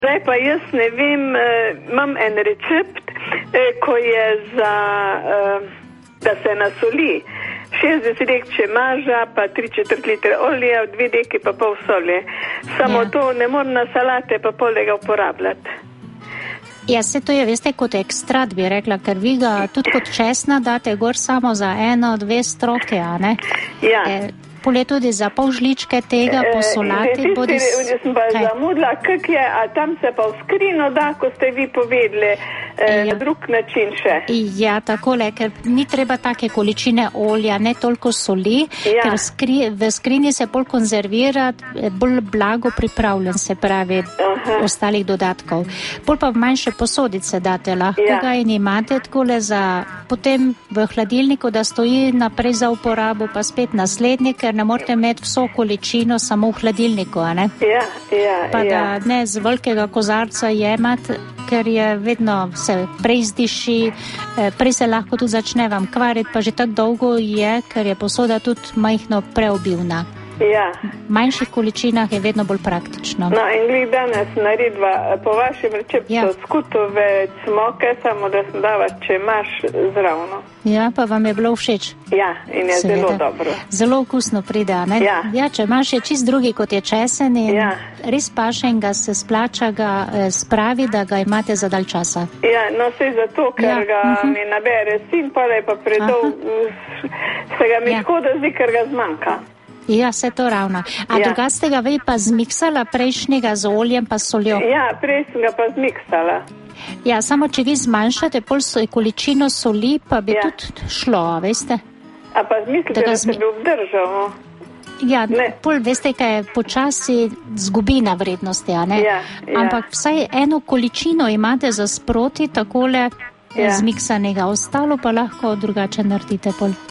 Zdaj pa jaz ne vem, imam en recept, ko je za, da se nasoli 60 dek čemaža, pa 3/4 litra olja, 2 deki pa pol soli. Samo to ne morem na salate pa polega uporabljati. Ja, se to je, veste, kot ekstrat bi rekla, ker vi ga tudi kot česna date gor samo za 1-2 stroke, a ne? Ja. Pole tudi za pol žličke tega po solati. Jaz sem pa zamudila, kak je, a tam se pa v skrino da, ko ste vi povedali, na drug način še. Ja, takole, ker ni treba take količine olja, ne toliko soli, ker v skrini se bolj konzervira, bolj blago pripravljen, se pravi, ostalih dodatkov. Bolj pa v manjše posodice date lahko ga in imate takole za, potem v hladilniku, da stoji naprej za uporabo, pa spet naslednji, ker ne morate imeti vso količino samo v hladilniku, a ne? Pa da ne z velikega kozarca jemati, ker je vedno se prej zdiši, prej se lahko tudi začne vam kvariti, pa že tako dolgo je, ker je posoda tudi majhno preobilna. Ja. V manjših količinah je vedno bolj praktično. No, in glih danes naredva po vašem receptu skutove cmoke, samo da sem dala čemaž zravno. Ja, pa vam je bilo všeč? Ja, in je zelo dobro. Zelo okusno pride, ne? Ja, čemaž je čist drugi, kot je česen in res paše in ga se splača ga spravi, da ga imate za dalj časa. Ja, no sej zato, ker ga mi nabere sin, pa da je pa predolg, se ga mi škoda zdi, ker ga zmanjka. Ja, se to ravno. A druga ste ga vi pa zmiksala prejšnjega z oljem pa soljo? Ja, prej sem ga pa zmiksala. Ja, samo če vi zmanjšate pol količino soli, pa bi tudi šlo, veste? A pa zmislite, da se bi obdržal? Ja, pol veste, kaj je počasi zgubi na vrednosti, a ne? Ampak vsaj eno količino imate za sproti takole zmiksanega, ostalo pa lahko drugače naredite pol.